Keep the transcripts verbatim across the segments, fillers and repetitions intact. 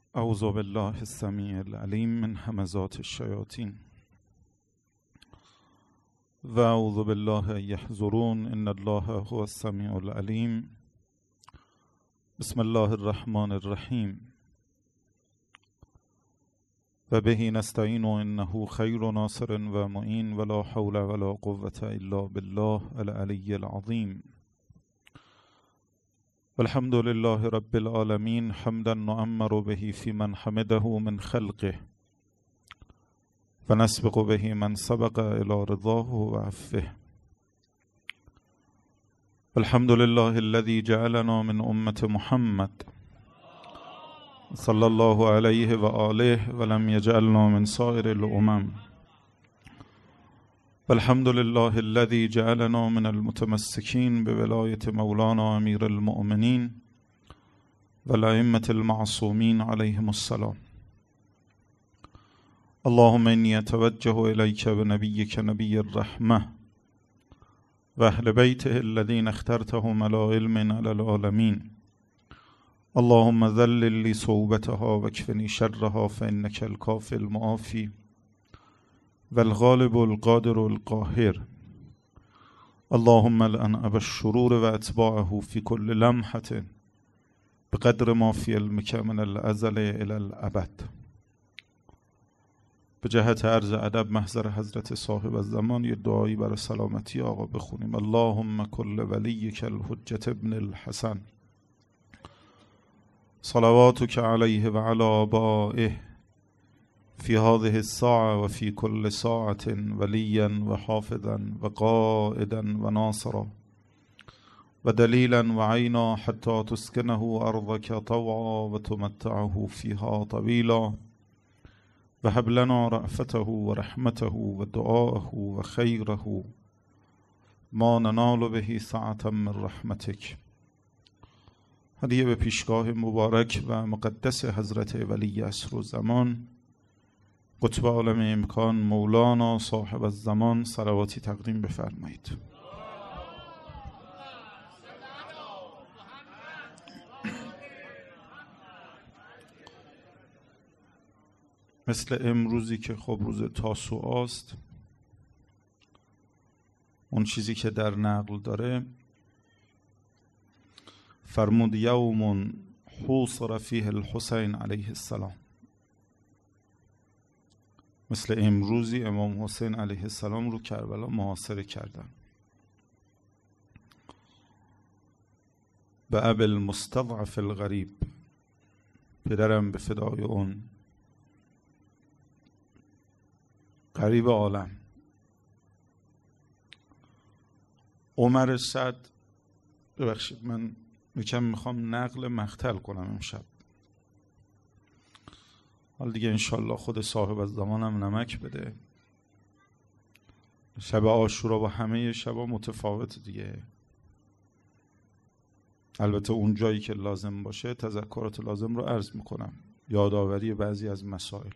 اعوذ بالله السمیع العلیم من همزات الشیاطین و اعوذ بالله ان یحضرون ان الله هو السمیع العلیم. بسم الله الرحمن الرحیم و به نستعین انه خیر ناصر و معین ولا حول ولا قوة الا بالله العلی العظیم. والحمد لله رب العالمین حمدا نعمر به فی من حمده من خلقه و نسبق به من سبق الى رضاه و عفوه. الحمد لله الذي جعلنا من امة محمد صلی الله علیه و آله و لم یجعلنا من سائر الامم. والحمد لله الذي جعلنا من المتمسكين بولاية مولانا امير المؤمنين والأئمة المعصومين عليهم السلام. اللهم إني أتوجه إليك بنبيك نبي الرحمة وأهل بيته الذين اخترتهم على علم على العالمين. اللهم ذلل لي صعوبتها واكفني شرها فإنك الكافي المعافي والغالب القادر القاهر. اللهم لعن أبا الشرور وأتباعه في كل لمحة بقدر ما في علمك من الأزل إلى الأبد. به جهت عرض ادب محضر حضرت صاحب الزمان یه دعایی برای سلامتی آقا بخونیم. اللهم کل ولیک الحجة ابن الحسن صلواتك علیه و علی آبائه في هذه الساعة وفي كل ساعة وليا وحافظا وقائدا وناصرا ودليلا وعينا حتى تسكنه أرضك طوعا وتمتعه فيها طويلا وهب لنا رأفته ورحمته ودعاءه وخيره ما ننال به سعة من رحمتك. هدیه به پیشگاه مبارک و مقدس حضرت ولی عصر و زمان قطب عالم امکان مولانا صاحب الزمان صلواتی تقدیم بفرمایید. مثل امروزی که خب روز تاسوعا است، اون چیزی که در نقل داره فرمود یوم حوصر فیه الحسین علیه السلام. مثل امروزی امام حسین علیه السلام رو کربلا محاصره کردن. به ابی المستضعف الغریب، پدرم به فدای اون غریب عالم. عمر سعد، ببخشید من میگم میخوام نقل مقتل کنم امشب، حالا دیگه انشالله خود صاحب از زمانم نمک بده. شب عاشورا با همه شبا متفاوت دیگه، البته اون جایی که لازم باشه تذکرات لازم رو عرض میکنم، یادآوری بعضی از مسائل.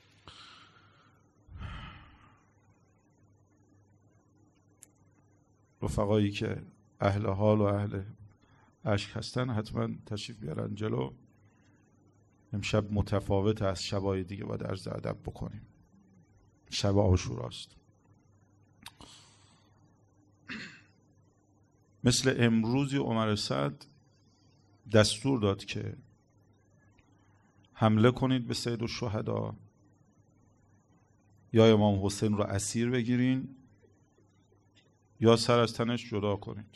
رفقایی که اهل حال و اهل اشک هستن حتما تشریف بیارن جلو. امشب متفاوت از شبای دیگه باید عرض ادب بکنیم، شب عاشوراست. مثل امروزی عمر سعد دستور داد که حمله کنید به سید الشهدا، یا امام حسین رو اسیر بگیرین یا سر از تنش جدا کنید.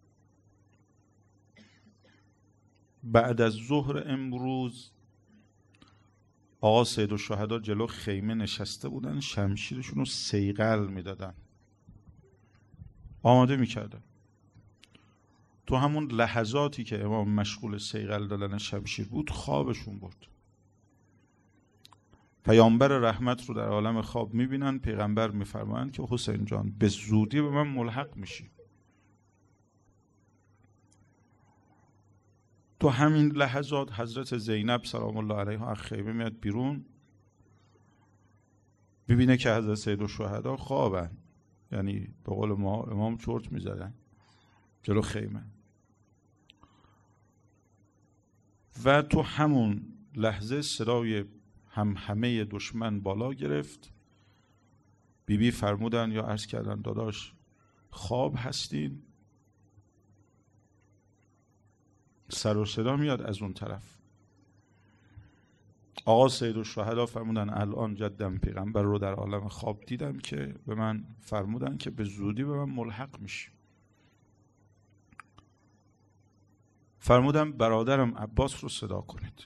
بعد از ظهر امروز آقا سید الشهدا جلو خیمه نشسته بودن، شمشیرشون رو صیقل میدادن، آماده میکردن. تو همون لحظاتی که امام مشغول صیقل دادن شمشیر بود خوابشون برد. پیامبر رحمت رو در عالم خواب میبینن، پیغمبر میفرمایند که حسین جان به زودی به من ملحق میشی. تو همین لحظات حضرت زینب سلام الله علیها از خیمه میاد بیرون، میبینه که حضرت سید الشهدا خوابن، یعنی به قول ما امام چرت میزدن جلو خیمه. و تو همون لحظه صدای هم همه دشمن بالا گرفت. بی بی فرمودن یا عرض کردن داداش خواب هستین؟ سر و صدا میاد از اون طرف. آقا سیدالشهدا فرمودن الان جدم پیغمبر رو در عالم خواب دیدم که به من فرمودن که به زودی به من ملحق میشی. فرمودن برادرم عباس رو صدا کنید.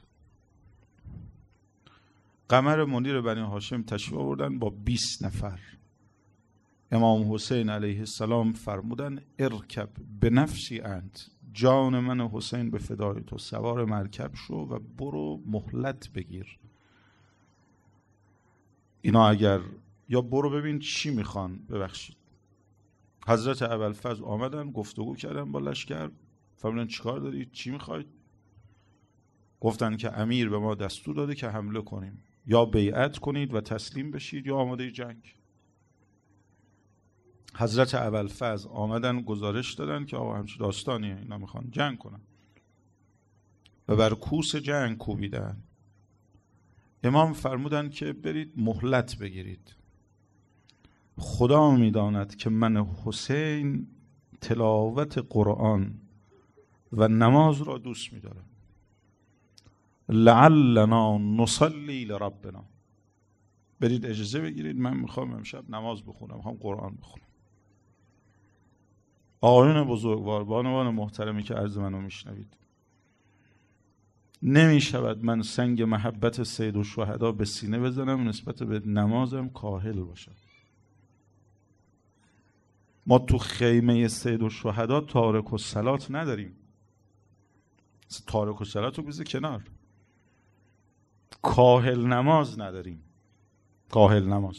قمر منیر بنی هاشم تشریف آوردن با بیست نفر. امام حسین علیه السلام فرمودن ارکب به نفسی انت، جان من حسین به فدای تو، سوار مرکب شو و برو مهلت بگیر. اینا اگر یا برو ببین چی میخوان. ببخشید حضرت ابوالفضل آمدن گفتگو کردن با لشکر. فرمودن چیکار دارید؟ چی میخواید؟ گفتن که امیر به ما دستور داده که حمله کنیم، یا بیعت کنید و تسلیم بشید یا آماده جنگ. حضرت ابوالفضل آمدن گزارش دادن که آقا همچین داستانیه، اینا میخوان جنگ کنن و بر کوس جنگ کوبیدن. امام فرمودن که برید مهلت بگیرید. خدا میداند که من حسین تلاوت قرآن و نماز را دوست می‌دارم. لعلنا نصلی لربنا. برید اجازه بگیرید من میخوام امشب نماز بخونم، میخوام قرآن بخونم. آقایون بزرگوار، بانوان محترمی که عرض منو میشنوید، نمیشود من سنگ محبت سیدالشهدا به سینه بزنم نسبت به نمازم کاهل باشم. ما تو خیمه سیدالشهدا تارک الصلات نداریم. تارک الصلات رو بذار کنار. کاهل نماز نداریم. کاهل نماز.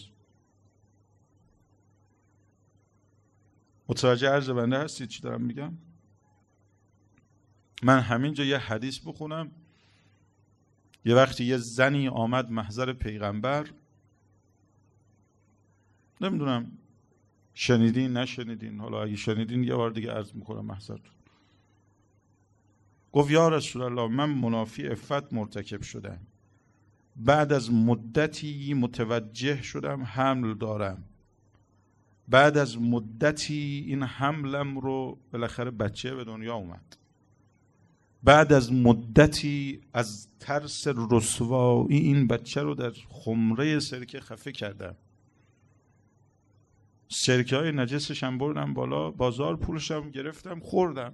متوجه عرض بنده هستید چی دارم میگم؟ من همینجا یه حدیث بخونم. یه وقتی یه زنی آمد محضر پیغمبر، نمیدونم شنیدین نشنیدین، حالا اگه شنیدین یه بار دیگه عرض میکنم محضرتون. گفت یا رسول الله من منافی عفت مرتکب شدم، بعد از مدتی متوجه شدم حمل دارم، بعد از مدتی این حملم رو بالاخره بچه به دنیا اومد، بعد از مدتی از ترس رسوایی این بچه رو در خمره سرکه خفه کردم، سرکه های نجسش هم بردم بالا، بازار پولشم گرفتم خوردم.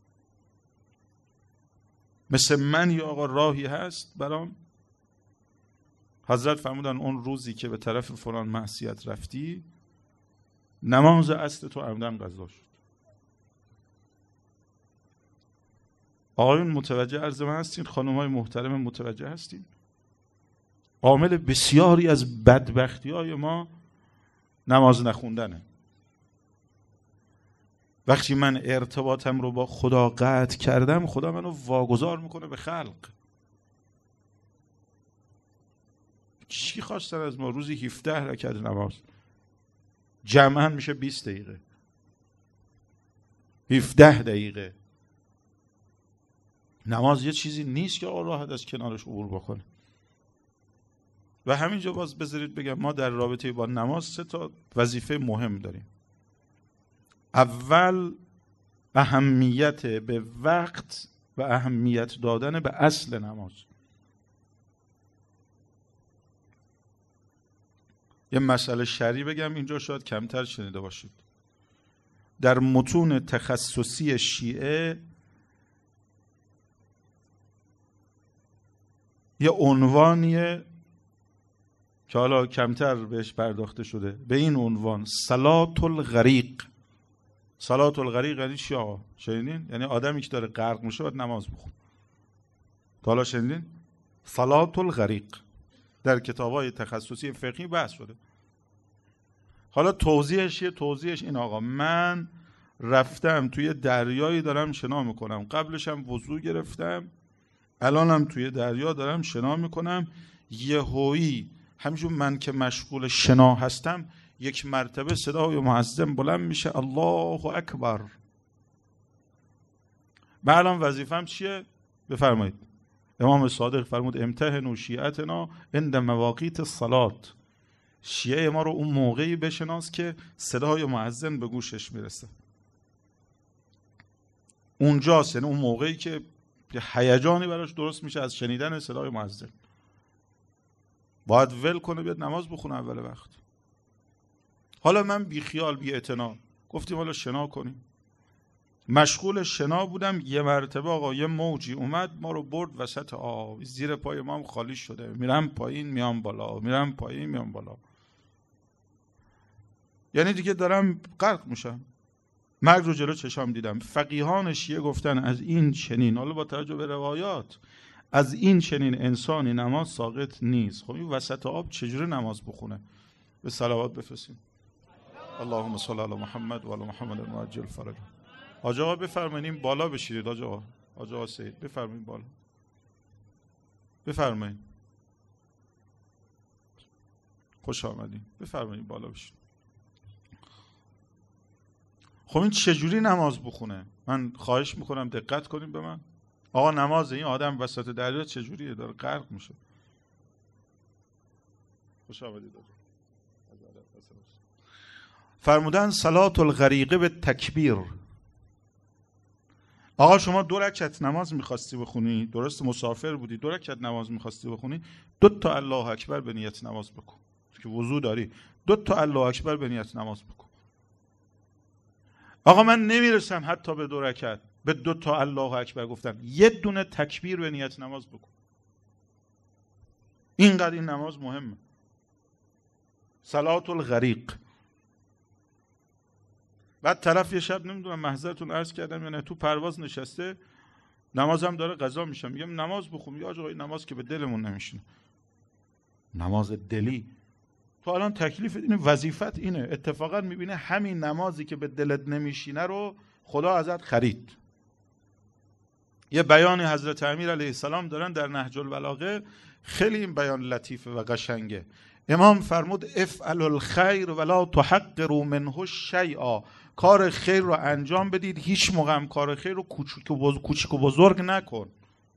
مثل من یا آقا راهی هست برام؟ حضرت فرمودن اون روزی که به طرف فلان معصیت رفتی نماز اصل تو عمدن قضا شد. آقایون متوجه عرض من هستین؟ خانم های محترم متوجه هستین؟ عامل بسیاری از بدبختی های ما نماز نخوندنه. وقتی من ارتباطم رو با خدا قطع کردم، خدا منو واگذار میکنه به خلق. چی خواستن از ما؟ روزی هفده رکعت نماز، جمعاً میشه بیست دقیقه، هفده دقیقه. نماز یه چیزی نیست که آقا راحت از کنارش عبور بکنه. و همینجا باز بذارید بگم ما در رابطه با نماز سه تا وظیفه مهم داریم. اول اهمیت به وقت و اهمیت دادن به اصل نماز. یه مسئله شرعی بگم اینجا شاید کمتر شنیده باشید. در متون تخصصی شیعه یه عنوانیه که حالا کمتر بهش پرداخته شده، به این عنوان صلات الغریق. صلات الغریق یعنی چی آقا؟ شنیدین؟ یعنی آدمی که داره غرق میشه باید نماز بخونه. تا حالا شنیدین؟ صلات الغریق در کتاب‌های تخصصی فقهی بحث شده. حالا توضیحش یه توضیحش این آقا، من رفتم توی دریایی دارم شنا میکنم، قبلش هم وضو گرفتم، الانم توی دریا دارم شنا میکنم، یهویی همینجور من که مشغول شنا هستم یک مرتبه صدای معظم بلند میشه الله اکبر. من الان وظیفم چیه؟ بفرمایید. امام صادق فرمود امتحنوا شیعتنا عند مواقیت الصلات، شیعه ما رو اون موقعی بشناس که صدای مؤذن به گوشش میرسه. اونجاست، یعنی اون موقعی که هیجانی براش درست میشه از شنیدن صدای مؤذن. باید ول کنه بیاد نماز بخونه اول وقت. حالا من بی خیال بی اعتنا گفتیم حالا شنا کنیم. مشغول شنا بودم، یه مرتبه آقا یه موجی اومد ما رو برد وسط آب، زیر پای ما هم خالی شده، میرم پایین میام بالا، میرم پایین میام بالا، یعنی دیگه دارم غرق میشم. مرگ رو جلو چشام دیدم. فقیهان شیعه گفتن از این چنین، حالا با توجه به روایات، از این چنین انسانی نماز ساقط نیست. خب این وسط آب چجوری نماز بخونه؟ به صلوات بفرستیم. اللهم صل علی محمد و علی محمد وعجل فرجه. حاج آقا بفرمایید بالا بشینید. حاج آقا، حاج آقا سید بفرمایید بالا. بفرمایید. خوش آمدید. بفرمایید بالا بشینید. خب این چجوری نماز بخونه؟ من خواهش میکنم دقت کنیم به من. آقا نماز این آدم وسط دریا چجوریه؟ داره غرق میشه. خوش آمدید. فرمودن صلات الغریقه به تکبیر. آقا شما دو رکعت نماز میخواستی بخونی، درست مسافر بودی، دو رکعت نماز میخواستی بخونی، دو تا الله اکبر به نیت نماز بکن. که وضو داری، دو تا الله اکبر به نیت نماز بکن. آقا من نمیرسم حتی به دو رکعت، به دو تا الله اکبر گفتم، یه دونه تکبیر به نیت نماز بکن. اینقدر این نماز مهمه. صلات الغریق. بعد طرف یه شب نمیدونم محضرتون عرض کردم یا نه، تو پرواز نشسته، نمازم داره قضا میشم، میگم نماز بخون، یا آقا این نماز که به دلمون نمیشینه. نماز دلی. تو الان تکلیف اینه، وظیفت اینه. اتفاقا میبینه همین نمازی که به دلت نمیشینه رو خدا ازت خرید. یه بیانی حضرت امیر علیه السلام دارن در نهج البلاغه، خیلی این بیان لطیفه و قشنگه. امام فرمود افعل الخیر ولا تحقروا منه شیئا. کار خیر رو انجام بدید، هیچ موقع هم کار خیر رو کوچیک و کوچیک و بزرگ نکن.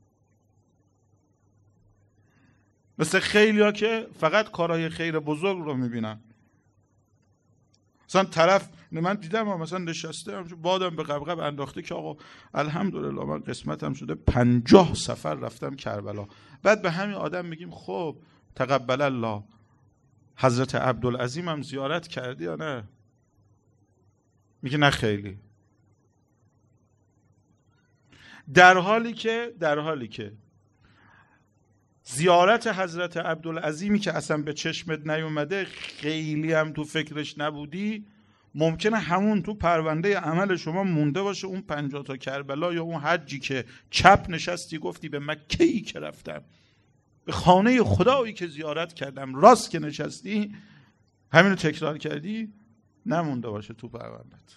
مثل خیلیا که فقط کارهای خیر بزرگ رو میبینن. مثلا طرف، من دیدم مثلا نشسته بادم به قبقب انداخته که آقا الحمدلله من قسمتم شده پنجاه سفر رفتم کربلا. بعد به همین آدم میگیم خب تقبل الله، حضرت عبدالعظیم هم زیارت کردی یا نه؟ میگه نه خیلی. در حالی که در حالی که زیارت حضرت عبدالعظیمی که اصلا به چشمت نیومده، خیلی هم تو فکرش نبودی، ممکنه همون تو پرونده عمل شما مونده باشه اون پنجاه تا کربلا، یا اون حجی که چپ نشستی گفتی به مکه‌ای که رفتم، به خانه خدایی که زیارت کردم، راست که نشستی همینو تکرار کردی، نمونده باشه تو پروندت.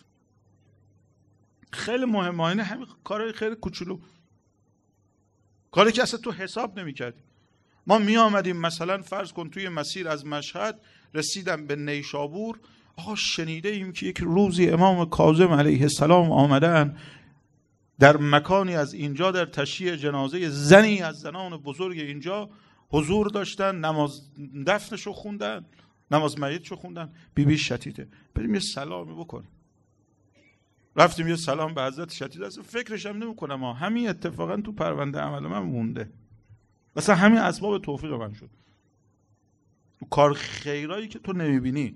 خیلی مهمه. اینه همین کارهای خیلی کوچولو، کاری که اصلا تو حساب نمی‌کردی. ما می آمدیم مثلا فرض کن توی مسیر از مشهد رسیدم به نیشابور، آقا شنیده ایم که یک روزی امام کاظم علیه السلام آمدن در مکانی از اینجا در تشییع جنازه زنی از زنان بزرگ اینجا حضور داشتن، نماز دفنشو خوندن، نماز میتشو خوندن. بی بی شتیته، بریم یه سلامی بکنیم. رفتیم یه سلام به حضرت شتیده، اصلا فکرش هم نمی کنم ها. همین اتفاقا تو پرونده عمل من مونده، مثلا همین اسباب توفیق من شد. کار خیرایی که تو نمیبینی.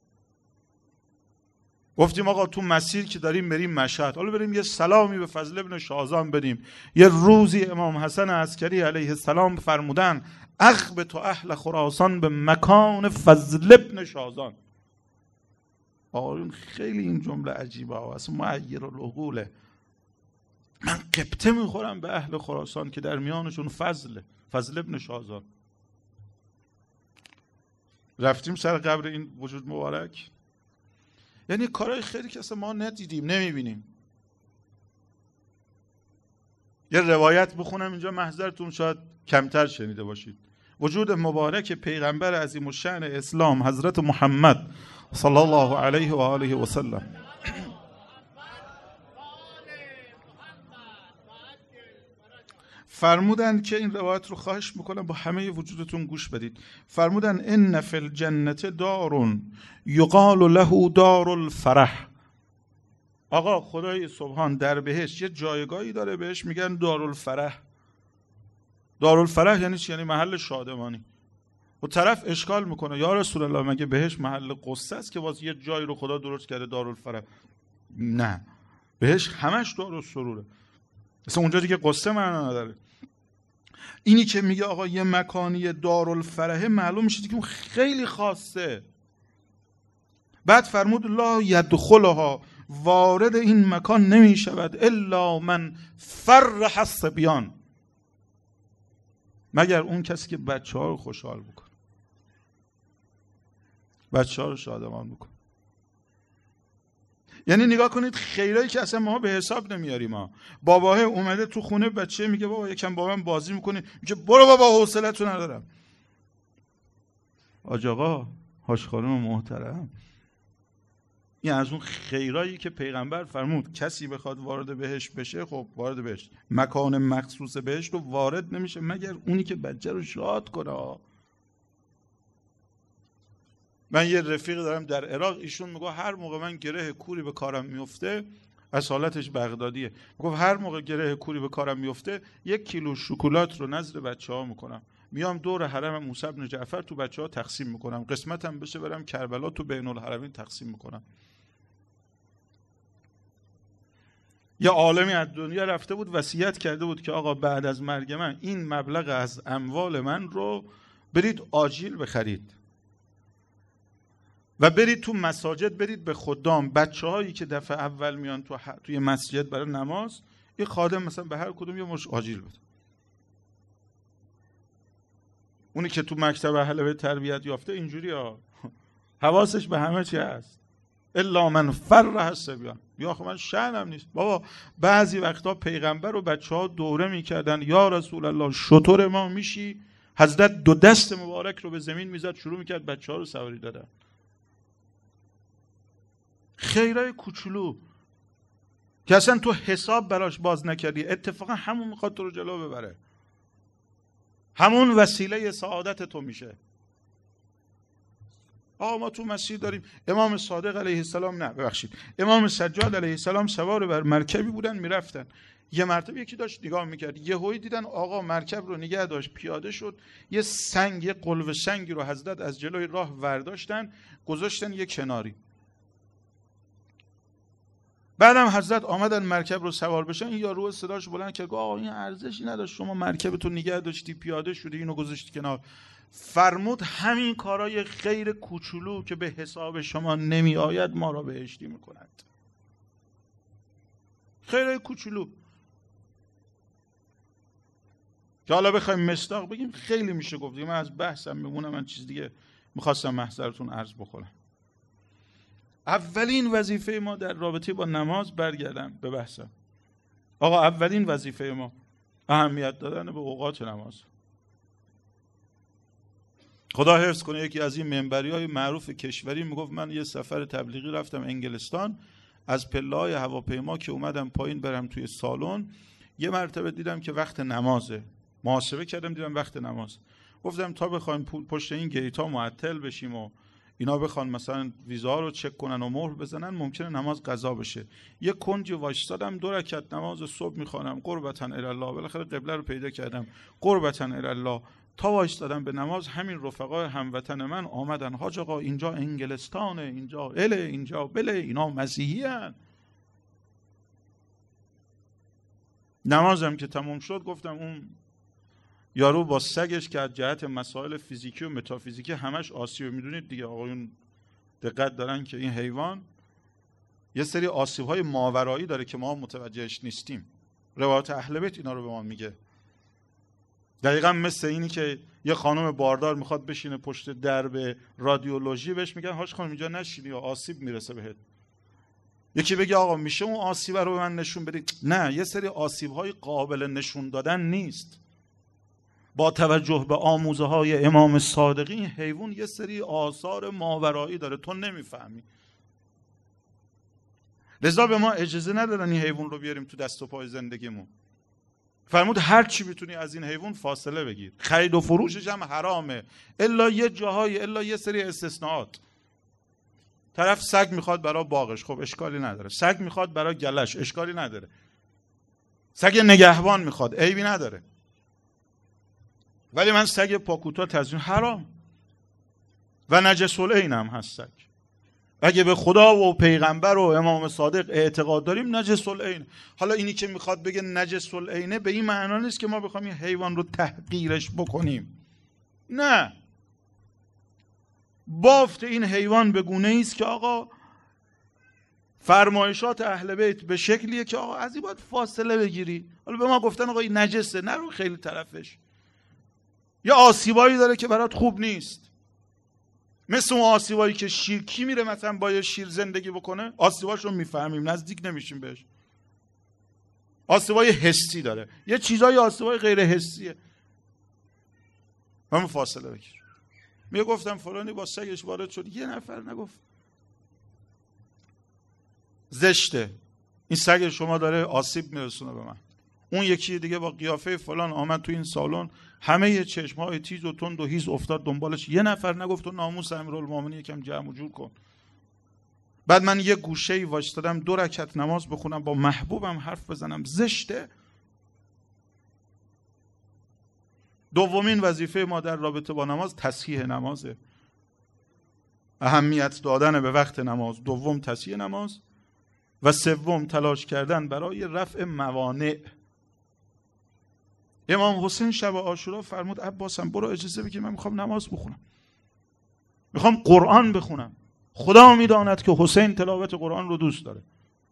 گفتیم آقا تو مسیر که داریم بریم مشهد، حالا بریم یه سلامی به فضل ابن شازان بدیم. یه روزی امام حسن عسکری علیه السلام فرمودن اخبط اهل خراسان به مکان فضل ابن شازان. آقایون خیلی این جمله عجیبه ها، اصلا معیر العقوله. من قبطه میخورم به اهل خراسان که در میانشون فضل فضل ابن شازان. رفتیم سر قبر این وجود مبارک. یعنی کارهای خیلی که اصلا ما ندیدیم نمیبینیم. یه روایت بخونم اینجا محضرتون شاید کمتر شنیده باشید. وجود مبارک پیغمبر عظیم الشأن اسلام حضرت محمد صلی الله علیه و آله و سلم. فرمودن که این روایت رو خواهش میکنم با همه وجودتون گوش بدید. فرمودن ان فی الجنة دار یقال له دار الفرح. آقا خدای سبحان در بهشت یه جایگاهی داره بهش میگن دارالفرح. دارالفرح یعنی چی؟ یعنی محل شادمانی. و طرف اشکال میکنه یا رسول الله مگه بهشت محل قصه است که واسه یه جایی رو خدا درست کرده دارالفرح؟ نه، بهشت همش دارالسروره، اصلا اونجا دیگه قصه معنا نداره. اینی که میگه آقا یه مکانی دارالفرح، معلوم میشه که اون خیلی خاصه. بعد فرمود لا یدخلها، وارد این مکان نمیشود الا من فرح الصبیان، مگر اون کسی که بچه ها رو خوشحال بکنه، بچه ها رو شادمان بکنه. یعنی نگاه کنید خیرایی که اصلا ما به حساب نمیاریم. ما باباه اومده تو خونه، بچه میگه بابا یکم با من بازی میکنه، میگه برو بابا حوصله‌تو ندارم. آج آقا، حاج خانم محترم، این از اون خیرایی که پیغمبر فرمود کسی بخواد وارد بهشت بشه، خب وارد بهشت، مکان مخصوص بهشت رو وارد نمیشه مگر اونی که بچه رو شاد کنه. من یه رفیق دارم در عراق، ایشون میگه هر موقع من گره کوری به کارم میفته، اصالتش بغدادیه، میگه هر موقع گره کوری به کارم میفته یک کیلو شکلات رو نظر بچه‌ها میکنم، میام دور حرم موسی بن جعفر تو بچه‌ها تقسیم میکنم، قسمتم بشه برم کربلا تو بین الحرمین تقسیم میکنم. یه عالمی از دنیا رفته بود وصیت کرده بود که آقا بعد از مرگ من این مبلغ از اموال من رو برید آجیل بخرید و برید تو مساجد، برید به خدام، بچه هایی که دفعه اول میان تو ح... توی مسجد برای نماز، این خادم مثلا به هر کدوم یه مش آجیل بده. اونی که تو مکتب اهل بیت تربیت یافته اینجوری ها، حواسش به همه چی هست. الا من فرح الصبیان، یا خب من شأنم نیست بابا. بعضی وقتا پیغمبر و بچه ها دوره میکردن، یا رسول الله شطور ما میشی؟ حضرت دو دست مبارک رو به زمین میزد، شروع میکرد بچه ها رو سواری دادن. خیرای کوچولو که اصلا تو حساب براش باز نکردی، اتفاقا همون میخواد تو رو جلو ببره، همون وسیله سعادت تو میشه. آقا ما تو مسجد داریم امام صادق علیه السلام، نه ببخشید امام سجاد علیه السلام سوار بر مرکبی بودن میرفتن، یه مرتبه یکی داشت نگاه میکرد، یهویی دیدن آقا مرکب رو نگه داشت، پیاده شد، یه سنگ، یه قلوه سنگی رو حضرت از جلوی راه ورداشتن گذاشتن یه کناری. بعدم حضرت آمدن مرکب رو سوار بشن، این یارو صداش بلند کرد آقا این ارزشی نداشت، شما مرکبتو نگه داشتی، پیاده شدی، اینو گذاشتی کنار. فرمود همین کارای خیر کوچولو که به حساب شما نمی آید ما را بهشتی میکند. خیرای کوچولو که حالا بخوایم مصداق بگیم خیلی میشه گفت، من از بحثم میمونم، من چیز دیگه میخواستم محضرتون عرض بکنم. اولین وظیفه ما در رابطه با نماز، برگردم به بحثم، آقا اولین وظیفه ما اهمیت دادن به اوقات نماز. خدا حفظ کنه یکی از این منبری‌های معروف کشوری میگفت من یه سفر تبلیغی رفتم انگلستان، از پله‌های هواپیما که اومدم پایین برم توی سالن، یه مرتبه دیدم که وقت نمازه، محاسبه کردم دیدم وقت نماز، گفتم تا بخوایم پشت این گیت‌ها معطل بشیم و اینا بخوان مثلا ویزا رو چک کنن و مهر بزنن ممکنه نماز قضا بشه، یه کنجی وایستادم، دو رکعت نماز صبح میخوانم قربتاً الی الله، بالاخره قبله رو پیدا کردم، قربتاً الی الله، تا وایستادم به نماز همین رفقای هموطن من آمدن، حاج آقا اینجا انگلستانه، اینجا اله، اینجا بله، اینا مسیحی هن. نمازم که تموم شد گفتم اون یارو با سگش که از جهت مسائل فیزیکی و متافیزیکی همش آسیب، میدونید دیگه آقایون دقت دارن که این حیوان یه سری آسیب‌های ماورایی داره که ما متوجهش نیستیم، روایات اهل بیت اینا رو به ما میگه. دقیقا مثل اینی که یه خانم باردار میخواد بشینه پشت درب رادیولوژی، بهش میگن هاش خانم اینجا نشینی یا آسیب میرسه بهت. یکی بگه آقا میشه اون آسیب رو به من نشون بدی؟ نه، یه سری آسیب‌های قابل نشون دادن نیست. با توجه به آموزه های امام صادقی این حیوان یه سری آثار ماورایی داره، تو نمیفهمی. لذا به ما اجازه ندارن این حیوان رو بیاریم تو دست و پای زندگیمون. فرمود هر چی میتونی از این حیوان فاصله بگیر، خرید و فروشش هم حرامه الا یه جاهای، الا یه سری استثناءات. طرف سگ میخواد برای باغش، خب اشکالی نداره. سگ میخواد برای گلش، اشکالی نداره. سگ نگهبان میخواد، عیبی نداره. ولی من سگ پاکوتا تزیین حرام و نجس العین هم هست سگ. اگه به خدا و پیغمبر و امام صادق اعتقاد داریم نجس العین. حالا اینی که میخواد بگه نجس العینه به این معنا نیست که ما بخوایم این حیوان رو تحقیرش بکنیم. نه، بافت این حیوان به گونه‌ای است که آقا فرمایشات اهل بیت به شکلیه که آقا از این باید فاصله بگیری. حالا به ما گفتن آقا این نجسه، نرو خیلی طرفش. یا آسیبایی داره که برات خوب نیست، مثل اون آسیبایی که شیر، کی میره مثلا با یه شیر زندگی بکنه؟ آسیباشو میفهمیم، نزدیک نمیشیم بهش. آسیبای حسی داره، یه چیزای آسیبای غیر حسیه. همون فاصله بگیر. میگه گفتم فلانی با سگش وارد شد، یه نفر نگفت زشته این سگ شما داره آسیب میرسونه به من. اون یکی دیگه با قیافه فلان آمد تو این سالن، همه چشم‌های تیز و تند و هیز افتاد دنبالش، یه نفر نگفت تو ناموس امیرالمومنین یکم جمع و جور کن. بعد من یه گوشه‌ای وایستادم دو رکعت نماز بخونم، با محبوبم حرف بزنم، زشته. دومین وظیفه ما در رابطه با نماز تصحیح نمازه، اهمیت دادن به وقت نماز. دوم تصحیح نماز و سوم تلاش کردن برای رفع موانع. امام حسین شب عاشورا فرمود عباسم برو اجازه بگیر من میخوام نماز بخونم، میخوام قرآن بخونم. خدا میداند که حسین تلاوت قرآن رو دوست داره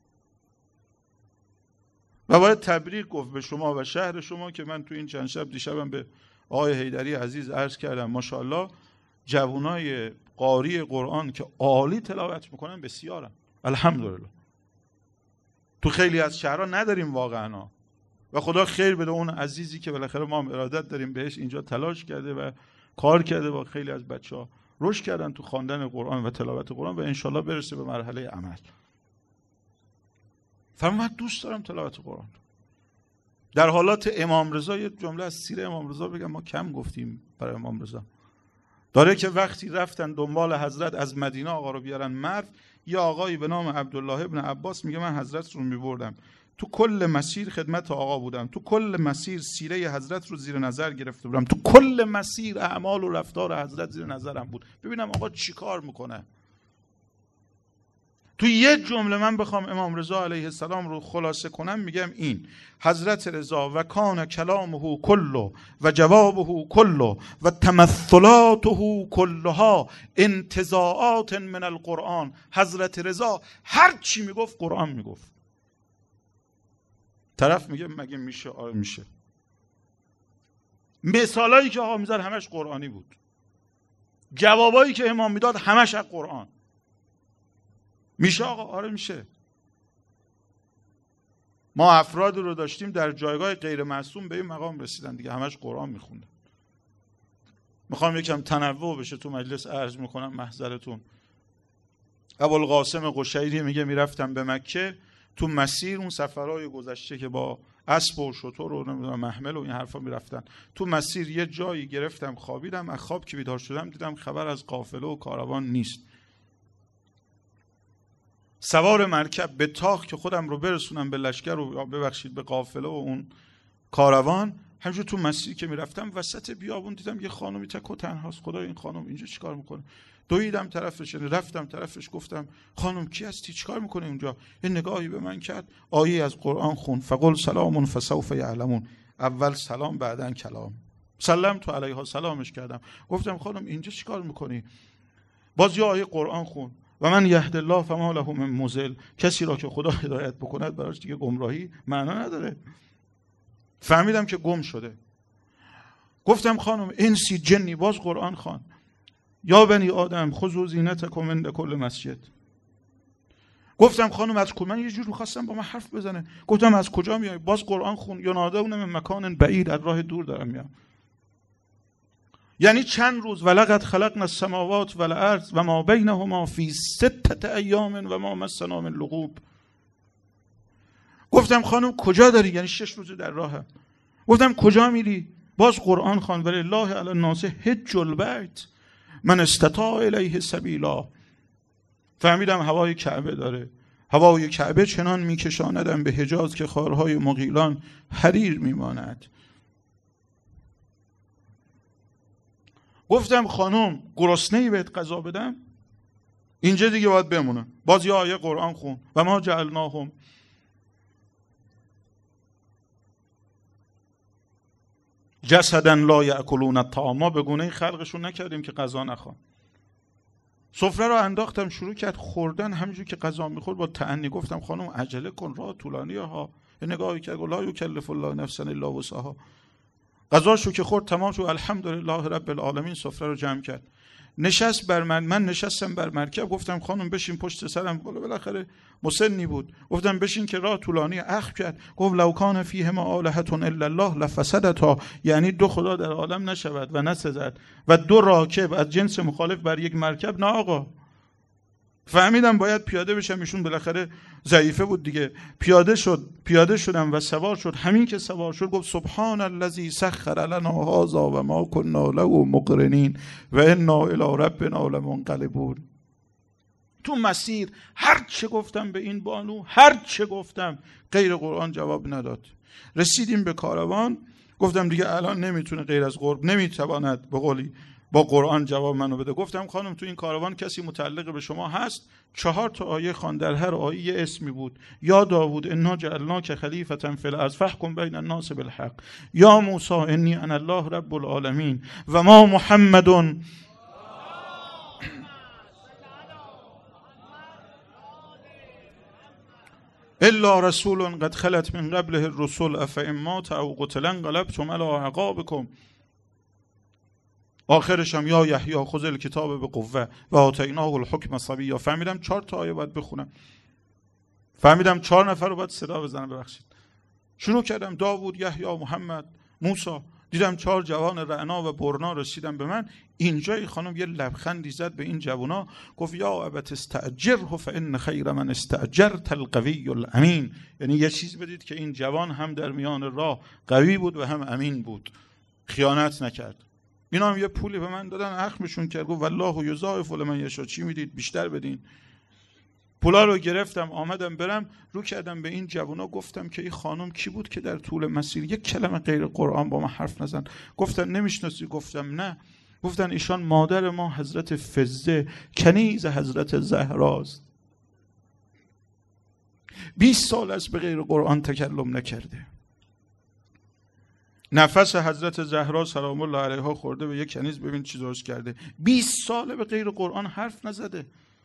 و باید تبریک گفت به شما و شهر شما که من تو این چند شب، دیشبم به آقای حیدری عزیز عرض کردم ماشاءالله جوانای قاری قرآن که عالی تلاوت میکنن بسیارن، الحمدلله. تو خیلی از شهرها نداریم واقعا و خدا خیر بده اون عزیزی که بالاخره ما هم ارادت داریم بهش، اینجا تلاش کرده و کار کرده و خیلی از بچه‌ها رشد کردن تو خواندن قرآن و تلاوت قرآن و انشالله برسه به مرحله عمل. فرمود من دوست دارم تلاوت قرآن. در حالات امام رضا یه جمله از سیر امام رضا بگم، ما کم گفتیم برای امام رضا. داره که وقتی رفتن دنبال حضرت از مدینه آقا رو بیارن مرو، یه آقایی به نام عبدالله ابن عباس میگه من حضرت رو میبردم، تو کل مسیر خدمت آقا بودم، تو کل مسیر سیره حضرت رو زیر نظر گرفته بودم، تو کل مسیر اعمال و رفتار حضرت زیر نظرم بود، ببینم آقا چی کار میکنه. تو یه جمله من بخوام امام رضا علیه السلام رو خلاصه کنم میگم این: حضرت رضا و کان کلامه کله و جوابه کله و تمثلاته کلها انتزاعات من القرآن. حضرت رضا هر چی میگفت قرآن میگفت. طرف میگه مگه میشه؟ آره میشه. مثالایی که آقا میزد همش قرآنی بود، جوابایی که امام میداد همش از قرآن. میشه آقا؟ آره میشه. ما افراد رو داشتیم در جایگاه غیر معصوم به این مقام رسیدن دیگه، همش قرآن میخوندن. میخوام یکم تنوع بشه تو مجلس عرض میکنم محضرتون. ابوالقاسم قشیری میگه میرفتم به مکه، تو مسیر اون سفرهای گذشته که با اسب و شتر و نمیدونم محمل و این حرفا میرفتن، تو مسیر یه جایی گرفتم خوابیدم، از خواب که بیدار شدم دیدم خبر از قافله و کاروان نیست. سوار مرکب به تاخ که خودم رو برسونم به لشکر و ببخشید به قافله و اون کاروان، همینجور تو مسیر که میرفتم وسط بیابون دیدم یه خانومی تک و تنهاست. خدا این خانم اینجا چیکار میکنه؟ دویدم طرفش، رفتم طرفش، گفتم خانم کی هستی؟ چیکار میکنه اونجا؟ یه نگاهی به من کرد، آیه از قرآن خون، فقل سلام فسوف یعلمون. اول سلام بعدن کلام. سلام تو علیها، سلامش کردم، گفتم خانم اینجا چیکار میکنی؟ باز یه آیه قرآن خون، و من یهد الله فما له من مضل. کسی را که خدا هدایت بکند براش دیگه گمراهی معنا نداره. فهمیدم که گم شده. گفتم خانم انسی جنی، باز قرآن خوان، یا بنی آدم خذوا زینتکم عند کل مسجد. گفتم خانم از کجا؟ من یه جور می‌خواستم با من حرف بزنه، گفتم از کجا میای؟ باز قرآن خون، ینادون من مکان بعید، از راه دور دارم میام. یعنی چند روز، ولقد خلقنا السماوات والارض و ما بینهما فی ستة ایام و ما مسنا من لغوب. گفتم خانم کجا داری؟ یعنی شش روز در راهم. گفتم کجا میری؟ باز قرآن خوان ولله علی الناس حج البیت من استطاع الیه سبیلا. فهمیدم هوای کعبه داره. هوای کعبه چنان میکشاندم به حجاز که خارهای مغیلان حریر میماند. گفتم خانم گرسنه‌ای بهت غذا بدم؟ اینجا دیگه باید بمونه. باز یه آیه قرآن خون و ما جعلناهم جسدا لا یأکلون الطعام، ما به گونه خلقشون نکردیم که غذا نخوان. سفره رو انداختم، شروع کرد خوردن. همینجور که غذا میخورد با تأنی گفتم خانم عجله کن، راه طولانیه ها. یه نگاهی کرد لا یکلف الله نفسا الا وسعها. غذاشو که خورد تمام شد، الحمدلله رب العالمین. سفره رو جمع کرد، نشست بر من. من نشستم بر مرکب. گفتم خانم بشین پشت سرم. بالاخره مسنی بود. گفتم بشین که راه طولانی. اخم کرد گفت لو کان فیهما آلهة الا الله لفسدتا، یعنی دو خدا در عالم نشود و نسزد و دو راکب از جنس مخالف بر یک مرکب. نه آقا. فهمیدم باید پیاده بشم. ایشون بالاخره ضعیفه بود دیگه. پیاده شد، پیاده شدم و سوار شد. همین که سوار شد گفت سبحان الذی سخر لنا هذا و ما كنا له مقرنین و انا الی ربنا لمنقلبون. تو مسیر هر چه گفتم به این بانو، هر چه گفتم غیر قرآن جواب نداد. رسیدیم به کاروان. گفتم دیگه الان نمیتونه غیر از قرب، نمیتواند به قولی با قرآن جواب منو بده. گفتم خانم تو این کاروان کسی متعلق به شما هست؟ چهار تا آیه خوان، در هر آیه یه اسمی بود. یا داوود انا جعلناک خلیفة فی الارض فاحکم بین الناس بالحق، یا موسی انی انا الله رب العالمین، و ما محمد الا رسول قد خلت من قبله الرسل افئن مات او قتل انقلبتم علی اعقابکم. آخرش هم یا یحیی خذ الکتاب به قوه و آتیناه الحکم صبیا. فهمیدم چهار تا آیه باید بخونم. فهمیدم چهار نفر رو باید صدا بزنم. ببخشید. شروع کردم داوود، یحیی، محمد، موسی. دیدم چهار جوان رعنا و برنا رسیدم به من. اینجای خانم یه لبخندی زد به این جوونا، گفت یا ابت استاجره فان خیر من استاجرت القوی الامین. یعنی یه چیز بدید که این جوان هم در میان راه قوی بود و هم امین بود، خیانت نکرد. اینا هم یه پولی به من دادن، اخمشون کرد. گفت والله یضاعف لمن یشاء. چی میدید؟ بیشتر بدین. پولا رو گرفتم، آمدم برم. رو کردم به این جوونا، گفتم که این خانم کی بود که در طول مسیر یک کلمه غیر قرآن با من حرف نزن؟ گفتن نمیشناسی؟ گفتم نه. گفتن ایشان مادر ما حضرت فزه کنیز حضرت زهراست. بیست سال است به غیر قرآن تکلم نکرده. نفس حضرت زهرا سلام الله علیها خورده به یک کنیز. ببین چی درست کرده. بیست ساله به غیر قرآن حرف نزده.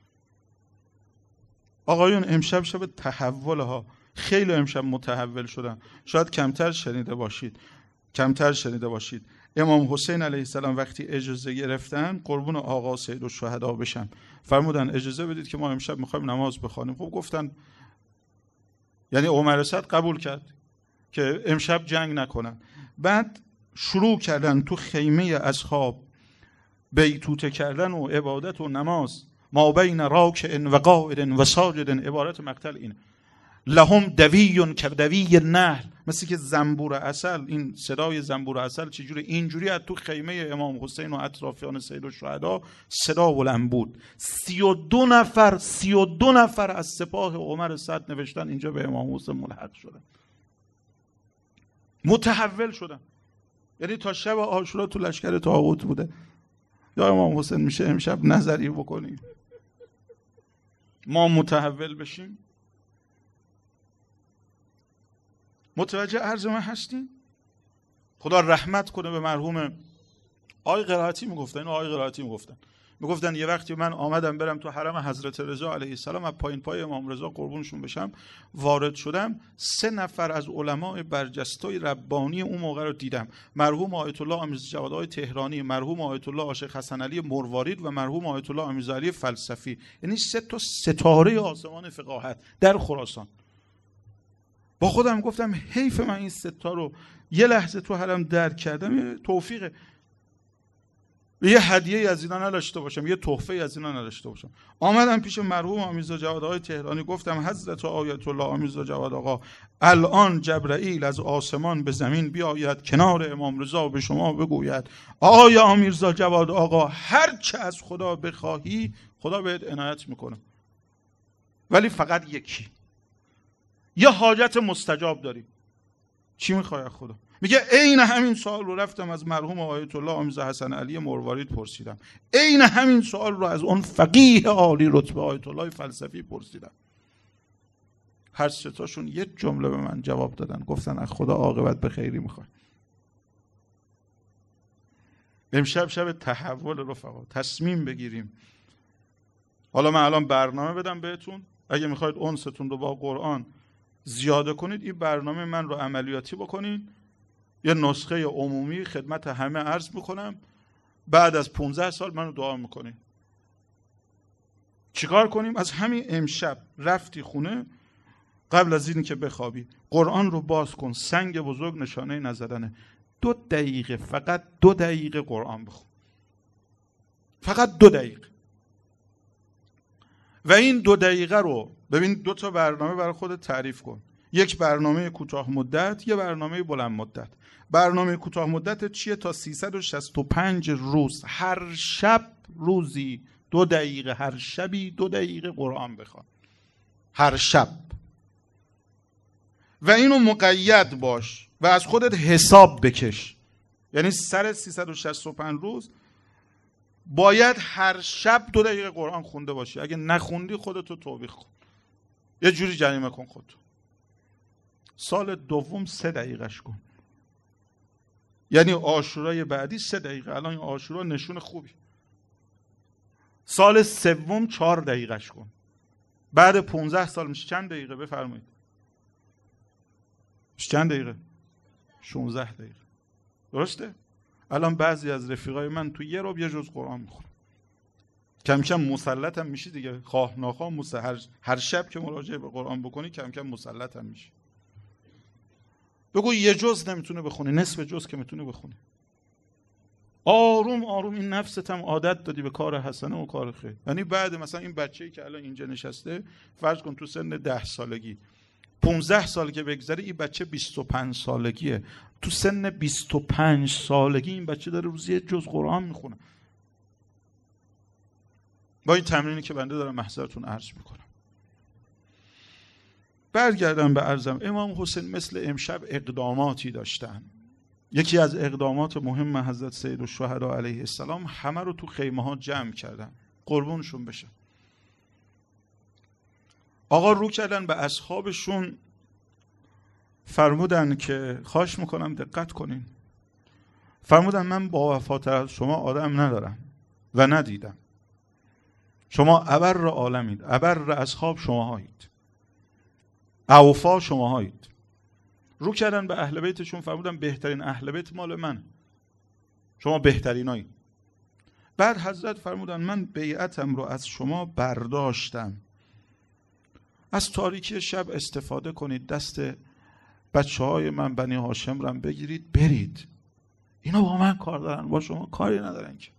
آقایون امشب شب تحول ها. خیلی امشب متحول شدن. شاید کمتر شنیده باشید. کمتر شنیده باشید. امام حسین علیه السلام وقتی اجازه گرفتن قربون آقا سیدالشهدا بشن، فرمودن اجازه بدید که ما امشب میخوایم نماز بخوانیم. خب گفتن، یعنی عمر اسد قبول کرد که امشب جنگ نکنن. بعد شروع کردن تو خیمه اصحاب بیتوته کردن و عبادت و نماز. ما بین راکع و قائد و ساجد. عبارت مقتل اینه. لهم دوی کدوی النحل. مثل که زنبور عسل، این صدای زنبور عسل چجوری؟ اینجوری از تو خیمه امام حسین و اطرافیان سیدالشهدا صدا بلند بود. سی و دو نفر سی و دو نفر از سپاه عمر سعد نوشتن اینجا به امام حسین ملحق شدن. متحول شدن. یعنی تا شب عاشورا تو لشکر طاغوت بوده. یا امام حسین میشه امشب نظری بکنیم ما متحول بشیم؟ متوجه عرض من هستین؟ خدا رحمت کنه به مرحوم آقای قرائتی. میگفتن اینو آقای قرائتی میگفتن میگفتن یه وقتی من آمدم برم تو حرم حضرت رضا علیه السلام، از پایین پای امام رضا قربونشون بشم وارد شدم، سه نفر از علمای برجسته‌ی ربانی اون موقع رو دیدم. مرحوم آیت الله امیرجوادهای تهرانی، مرحوم آیت الله عاشق حسن علی مروارید و مرحوم آیت الله امیرزاده فلسفی. یعنی سه تا ستاره آسمان فقاهت در خراسان. با خودم گفتم حیف من این ستا رو یه لحظه تو حرم درک کردم. توفیقه. یه هدیه از اینا نداشته باشم، یه تحفه از اینا نداشته باشم. آمدم پیش مرحوم آمیرزا جواد آقای تهرانی، گفتم حضرت آیت الله آمیرزا جواد آقا، الان جبرائیل از آسمان به زمین بیاید کنار امام رضا به شما بگوید آقای آمیرزا جواد آقا هر چه از خدا بخواهی خدا بهت عنایت میکنه، ولی فقط یکی، یه حاجت مستجاب داری. چی میخوای از خدا؟ میگه عین همین سوال رو رفتم از مرحوم آیت الله آمیرزا حسن علی مروارید پرسیدم، عین همین سوال رو از اون فقیه عالی رتبه آیت الله فلسفی پرسیدم. هر سه تاشون یه جمله به من جواب دادن، گفتن از خدا عاقبت به خیری میخوای. امشب شب تحول رفقا، تصمیم بگیریم. حالا من الان برنامه بدم بهتون، اگه میخواید انستون رو با قرآن زیاده کنید این برنامه من رو عملیاتی بکنید، یه نسخه عمومی خدمت همه عرض میکنم، بعد از پونزده سال منو دعا میکنید. چیکار کنیم؟ از همین امشب رفتی خونه، قبل از این که بخوابی قرآن رو باز کن، سنگ بزرگ نشانه نزدنه، دو دقیقه، فقط دو دقیقه قرآن بخون، فقط دو دقیقه. و این دو دقیقه رو ببین، دو تا برنامه برای خودت تعریف کن، یک برنامه کوتاه مدت، یه برنامه بلند مدت. برنامه کوتاه مدت چیه؟ تا سیصد و شصت و پنج روز هر شب روزی دو دقیقه، هر شبی دو دقیقه قرآن بخوان، هر شب. و اینو مقید باش و از خودت حساب بکش، یعنی سر سیصد و شصت و پنج روز باید هر شب دو دقیقه قرآن خونده باشی. اگه نخوندی خودتو توبیخ کن، یه جوری جریمه کن خودتو. سال دوم سه دقیقهش کن، یعنی عاشورای بعدی سه دقیقه. الان این عاشورا نشون خوبی. سال سوم چهار دقیقهش کن، بعد پونزده سال میشه چند دقیقه؟ بفرمایید میشه چند دقیقه؟ شانزده دقیقه. درسته؟ الان بعضی از رفیقای من تو یه ربع یه جز قرآن میخونن، کم کم مسلط هم میشی دیگه، خواه ناخواه مسلط. هر, هر شب که مراجعه به قرآن بکنی کم کم مسلط هم میشی. بگو یه جز نمیتونه بخونی، نصف جز که میتونه بخونی. آروم آروم این نفست هم عادت دادی به کار حسنه و کار خیر. یعنی بعد مثلا این بچه‌ای که الان اینجا نشسته، فرض کن تو سن ده سالگی، پونزده سال که بگذره این بچه بیست و پنج سالگیه، تو سن بیست و پنج سالگی این بچه داره روزی یه جز قرآن میخونه. با این تمرینی که بنده دارم محضرتون عرض میکنم. برگردم به عرضم. امام حسین مثل امشب اقداماتی داشتن. یکی از اقدامات مهم حضرت سید الشهدا علیه السلام، همه رو تو خیمه ها جمع کردن، قربونشون بشه. آقا رو کردن به اصحابشون، فرمودن که خواهش میکنم دقت کنین، فرمودن من با وفاتر از شما آدم ندارم و ندیدم، شما ابر عالمید، ابر اصحاب شما هایید، اوفا شما هایید. رو کردن به اهل بیتشون، فرمودن بهترین اهل بیت مال من، شما بهترین هایید. بعد حضرت فرمودن من بیعتم رو از شما برداشتم، از تاریکی شب استفاده کنید، دست بچه های من بنی هاشم رو بگیرید برید، اینا با من کار دارن، با شما کاری ندارن که.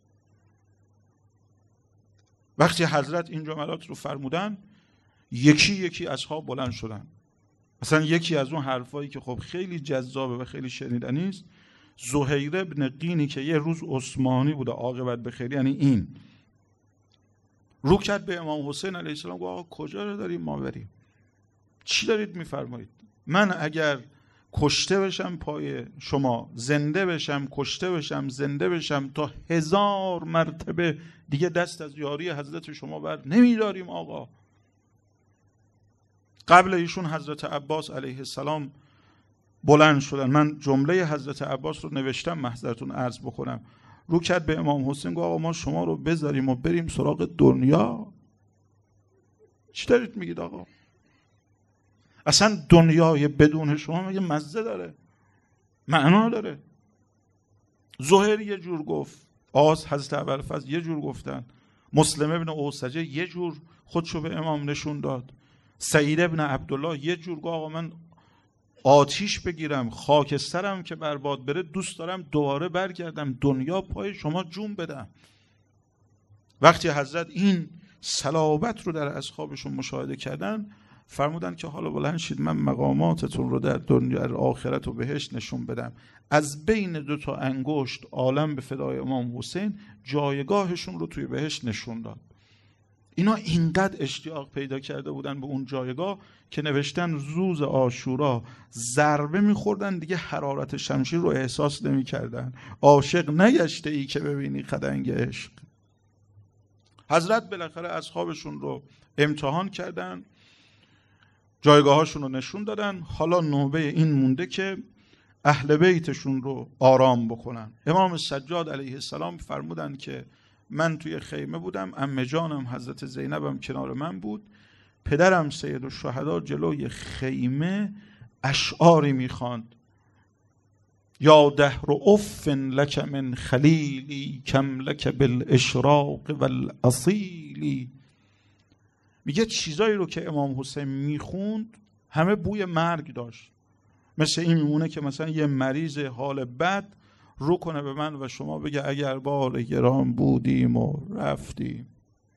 وقتی حضرت این جملات رو فرمودن، یکی یکی اصحاب بلند شدن. مثلا یکی از اون حرفایی که خب خیلی جذابه و خیلی شنیدنی است، زهیر ابن قینی که یه روز عثمانی بوده، عاقبت به خیر، یعنی این رو کرد به امام حسین علیه السلام، گفت آقا کجا رو داریم ما بریم؟ چی دارید میفرمایید؟ من اگر کشته بشم پای شما، زنده بشم کشته بشم زنده بشم، تا هزار مرتبه دیگه دست از یاری حضرت شما بر نمیداریم آقا. قبل ایشون حضرت عباس علیه السلام بلند شدن. من جمله حضرت عباس رو نوشتم محضرتون عرض بکنم. رو کرد به امام حسین، گفت آقا ما شما رو بذاریم و بریم سراغ دنیا؟ چی دارید میگید آقا؟ اصلا دنیای بدون شما مگه مزه داره؟ معنا داره؟ زهیر یه جور گفت، آز حضرت ابوالفضل یه جور گفتن، مسلم ابن اوسجه یه جور خودشو به امام نشون داد، سعید ابن عبدالله یه جور گفت آقا من آتیش بگیرم، خاکسترم که برباد بره، دوست دارم دوباره برگردم دنیا پای شما جون بدم. وقتی حضرت این صلابت رو در اصحابشون مشاهده کردن، فرمودن که حالا بلند شید من مقاماتتون رو در دنیا در آخرت و بهشت نشون بدم. از بین دو تا انگشت عالم به فدای امام حسین جایگاهشون رو توی بهشت نشون داد. اینا اینقدر اشتیاق پیدا کرده بودن به اون جایگاه که نوشتن روز عاشورا ضربه میخوردن دیگه حرارت شمشیر رو احساس نمی کردن. عاشق نگشته ای که ببینی خدنگ عشق. حضرت بالاخره اصحابشون رو امتحان کردن، جایگاهاشون رو نشون دادن. حالا نوبه این مونده که اهل بیتشون رو آرام بکنن. امام سجاد علیه السلام فرمودن که من توی خیمه بودم، عمه جانم حضرت زینبم کنار من بود، پدرم سید الشهدا جلوی خیمه اشعاری میخواند: یا دهر اف لک من خلیلی کم لک بالاشراق والاصیلی. میگه چیزایی رو که امام حسین میخوند همه بوی مرگ داشت. مثل این میمونه که مثلا یه مریض حال بد رو کنه به من و شما بگه اگر بار گران بودیم و رفتیم،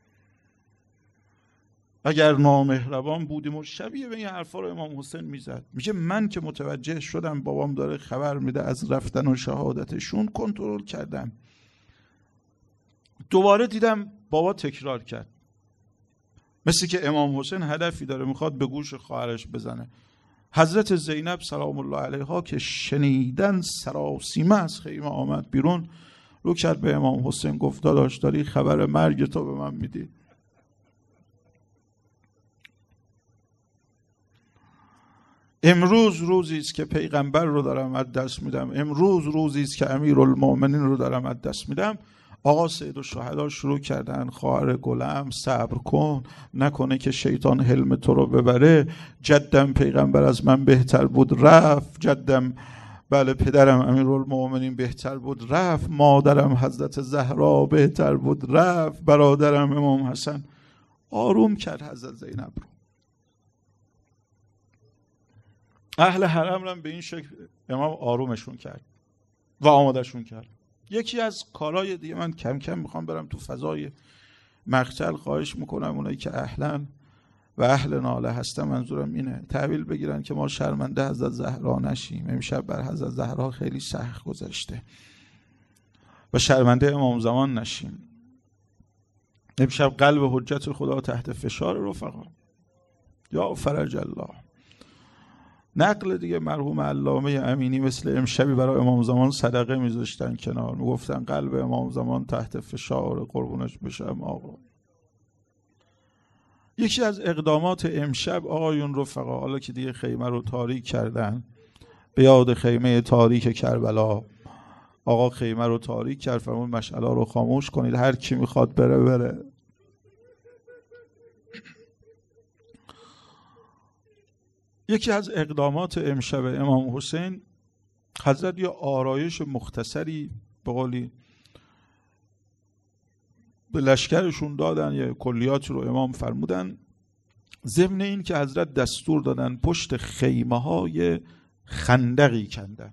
اگر نامهربان بودیم، و شبیه به این حرفا رو امام حسین میزد. میگه من که متوجه شدم بابام داره خبر میده از رفتن و شهادتشون، کنترل کردم. دوباره دیدم بابا تکرار کرد، مثل که امام حسین هدفی داره، میخواد به گوش خواهرش بزنه. حضرت زینب سلام الله علیها که شنیدن سراسیمه از خیمه آمد بیرون، رو کرد به امام حسین گفت داداش داری خبر مرگ تو به من میدی. امروز روزی است که پیغمبر رو دارم از دست میدم، امروز روزی است که امیرالمومنین رو دارم از دست میدم. آقا سید الشهدا شروع کردن: خواهر گلم صبر کن، نکنه که شیطان حلم تو رو ببره. جدم پیغمبر از من بهتر بود رفت، جدم بله پدرم امیرالمومنین بهتر بود رفت، مادرم حضرت زهرا بهتر بود رفت، برادرم امام حسن. آروم کرد حضرت زینب رو. اهل حرم هم به این شکل امام آرومشون کرد و آمادشون کرد. یکی از کارهای دیگه، من کم کم میخوام برم تو فضای مقتل، خواهش میکنم اونایی که اهلن و اهل ناله هستن، منظورم اینه، تحویل بگیرن که ما شرمنده حضرت زهرا نشیم. امشب بر حضرت زهرا خیلی سخت گذشته و شرمنده امام زمان نشیم. امشب قلب حجت خدا تحت فشار رفقا. یا فرج الله. نقل دیگه مرحوم علامه امینی مثل امشبی برای امام زمان صدقه میذاشتن کنار، میگفتن قلب امام زمان تحت فشار، قربونش بشم آقا. یکی از اقدامات امشب آقایون رفقا، حالا که دیگه خیمه رو تاریک کردن، به یاد خیمه تاریک کربلا، آقا خیمه رو تاریک کرد، فرمود مشعله رو خاموش کنید، هر کی میخواد بره بره. یکی از اقدامات امشب امام حسین، حضرت یا آرایش مختصری به قولی به لشکرشون دادن، یا کلیات رو امام فرمودن، ضمن این که حضرت دستور دادن پشت خیمه های خندقی کندن.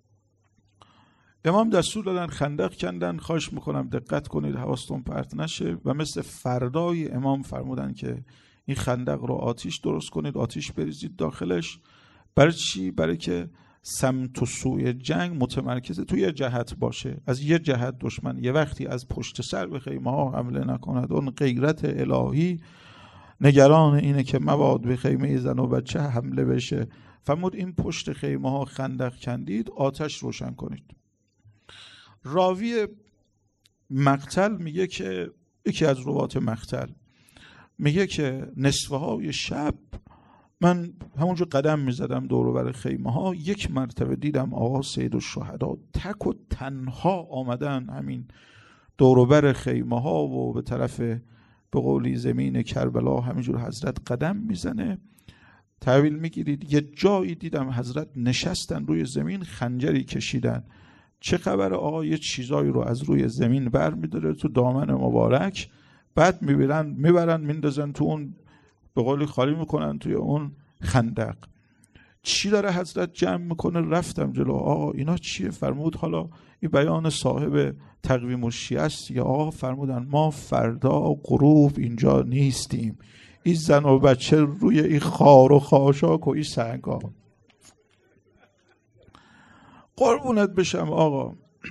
امام دستور دادن خندق کندن. خواهش میکنم دقت کنید حواستون پرت نشه. و مثل فردای امام فرمودن که این خندق رو آتیش درست کنید، آتیش بریزید داخلش. برای چی؟ برای که سمت و سوی جنگ متمرکز توی یه جهت باشه، از یه جهت دشمن یه وقتی از پشت سر به خیمه ها حمله نکند. اون غیرت الهی نگران اینه که مباد به خیمه زن و بچه حمله بشه. فرمود این پشت خیمه ها خندق کندید، آتش روشن کنید. راوی مقتل میگه که، یکی از روات مقتل میگه که نصفه های شب من همونجا قدم میزدم دور و بر خیمه ها، یک مرتبه دیدم آقا سید الشهدا تک و تنها آمدن همین دور و بر خیمه ها و به طرف به قولی زمین کربلا همینجور حضرت قدم میزنه. تحویل میگیرید یه جایی دیدم حضرت نشستن روی زمین، خنجری کشیدن. چه خبر آقا؟ یه چیزایی رو از روی زمین بر میداره تو دامن مبارک، بعد میبرن میبرن میندازن تو اون به قولی خالی میکنن توی اون خندق. چی داره حضرت جمع میکنه؟ رفتم جلو. آقا اینا چیه؟ فرمود حالا این بیان صاحب تقویم الشیعه است یا آقا فرمودن ما فردا غروب اینجا نیستیم، این زن و بچه روی این خار و خاشاک و این سنگا. قربونت بشم آقا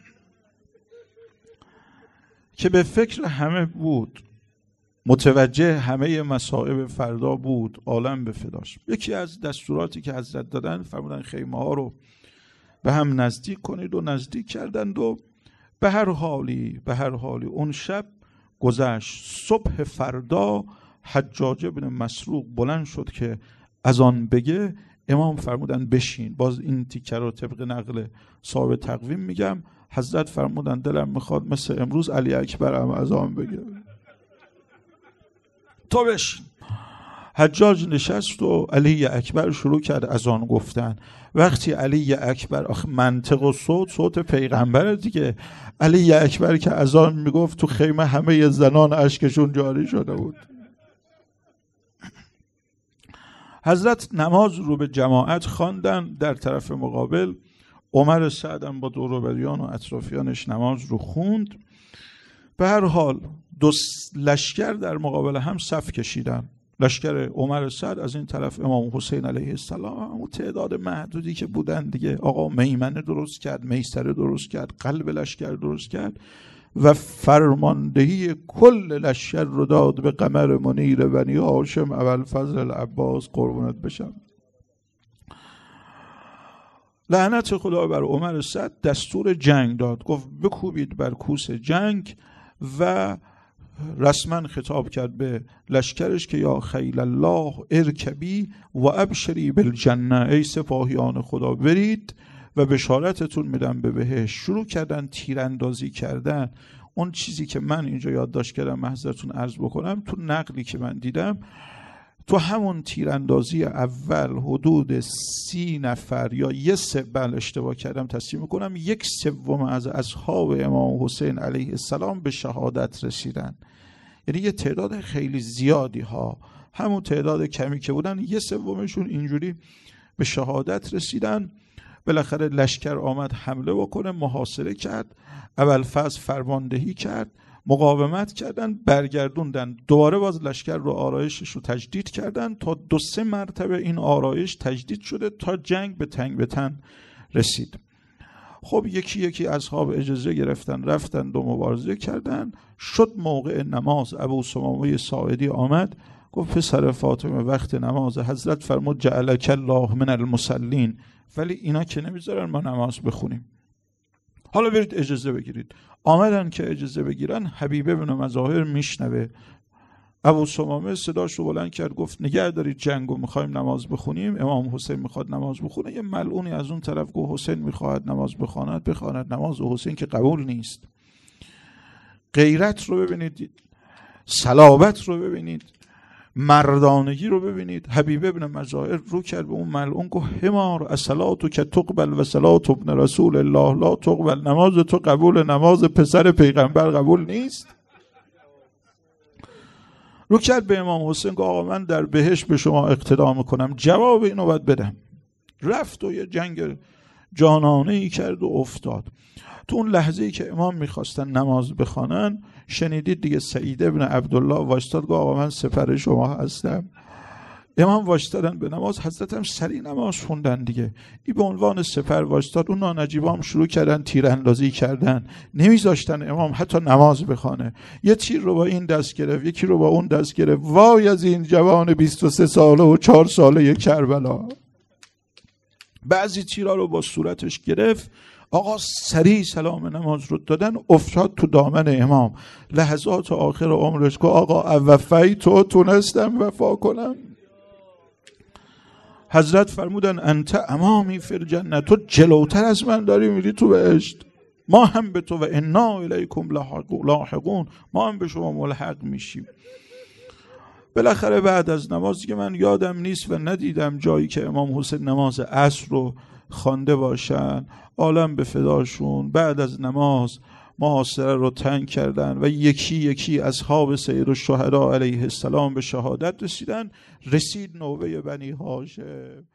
که به فکر همه بود، متوجه همه مصائب فردا بود، عالم به فداش. یکی از دستوراتی که حضرت دادن فرمودن خیمه ها رو به هم نزدیک کنید و نزدیک کردند و به هر حالی به هر حالی اون شب گذشت. صبح فردا حجاج بن مسروق بلند شد که از آن بگه. امام فرمودن بشین. باز این تیکه رو طبق نقل صاحب تقویم میگم. حضرت فرمودن دلم میخواد مثل امروز علی اکبر هم از آن بگه، تو بشین. حجاج نشست و علی اکبر شروع کرد از آن گفتن. وقتی علی اکبر، آخه منطق و صوت صوت پیغمبر دیگه، علی اکبر که از آن میگفت تو خیمه همه زنان اشکشون جاری شده بود. حضرت نماز رو به جماعت خواندن. در طرف مقابل عمر سعدم با دوروبریان و اطرافیانش نماز رو خوند. به هر حال دو لشکر در مقابل هم صف کشیدن. لشکر عمر سعد از این طرف امام حسین علیه السلام، اون تعداد محدودی که بودن دیگه. آقا میمنه درست کرد، میسره درست کرد، قلب لشکر درست کرد و فرماندهی کل لشکر رو داد به قمر منیر بنی هاشم ابوالفضل العباس قربونت بشم. لعنت خدا بر عمر سعد دستور جنگ داد. گفت بکوبید بر کوس جنگ و رسما خطاب کرد به لشکرش که یا خیل الله ارکبی و ابشری بالجنه، ای سپاهیان خدا برید و بشارتتون میدم به بهشت. شروع کردن تیراندازی کردن. اون چیزی که من اینجا یادداشت کردم محضرتون عرض بکنم، تو نقلی که من دیدم تو همون تیراندازی اول حدود سی نفر یا یه سوم، اشتباه کردم تصحیح میکنم، یک سوم از اصحاب امام حسین علیه السلام به شهادت رسیدن. یعنی یه تعداد خیلی زیادی ها، همون تعداد کمی که بودن یه سومشون اینجوری به شهادت رسیدن. بالاخره لشکر آمد حمله بکنه، محاصره کرد. ابوالفضل فرماندهی کرد، مقاومت کردن، برگردوندن. دوباره باز لشکر رو آرایشش رو تجدید کردن تا دو سه مرتبه این آرایش تجدید شده تا جنگ به تنگ به تن رسید. خب یکی یکی اصحاب اجازه گرفتن رفتن و مبارزه کردن. شد موقع نماز. ابو ثمامه ساعدی آمد گفت پسر فاطمه وقت نماز. حضرت فرمود جعلک الله من المصلین، ولی اینا که نمیذارن ما نماز بخونیم، حالا برید اجازه بگیرید. آمدن که اجازه بگیرن. حبیبه بن مظاهر میشنوه. ابو ثمامه صداش رو بلند کرد گفت نگه دارید جنگو، میخوایم نماز بخونیم. امام حسین میخواد نماز بخونه. یه ملعونی از اون طرف گفت حسین میخواد نماز بخواند بخواند. نماز حسین که قبول نیست. غیرت رو ببینید، صلابت رو ببینید، مردانگی رو ببینید. حبیب ابن مظاهر رو کرد به اون ملعون گفت حمار الصلات که تقبل و صلات ابن رسول الله لا تقبل. نماز تو قبول، نماز پسر پیغمبر قبول نیست. رو کرد به امام حسین گفت آقا من در بهشت به شما اقتدا میکنم، جواب اینو باید بدم. رفت و یه جنگ جانانه ای کرد و افتاد. تو اون لحظه ای که امام میخواستن نماز بخوانن، شنیدید دیگه سعید ابن عبدالله واشتاد گفت آقا من سپر شما هستم. امام واشتادن به نماز. حضرت هم سریع نماز خوندن دیگه. این به عنوان سپر واشتاد. اون نانجیبا هم شروع کردن تیراندازی کردن، نمیذاشتن امام حتی نماز بخوانه. یه تیر رو با این دست گرفت، یکی رو با اون دست گرفت. وای از این جوان بیست و سه ساله و چهار ساله کربلا. بعضی تیرا رو با صورتش گرفت. آقا سریع سلام نماز رو دادن، افتاد تو دامن امام. لحظات آخر عمرش گفت آقا اوفی تو تونستم وفا کنم. حضرت فرمودن انت امامی فی الجنه، تو جلوتر از من داری میری تو بهشت. ما هم به تو و انا الیکم لاحقون، ما هم به شما ملحق میشیم. بالاخره بعد از نمازی که من یادم نیست و ندیدم جایی که امام حسین نماز عصر رو خوانده باشن، عالم به فداشون، بعد از نماز محاصره رو تنگ کردن و یکی یکی اصحاب سید الشهدا علیه السلام به شهادت رسیدن. رسید نوبه بنی هاشم.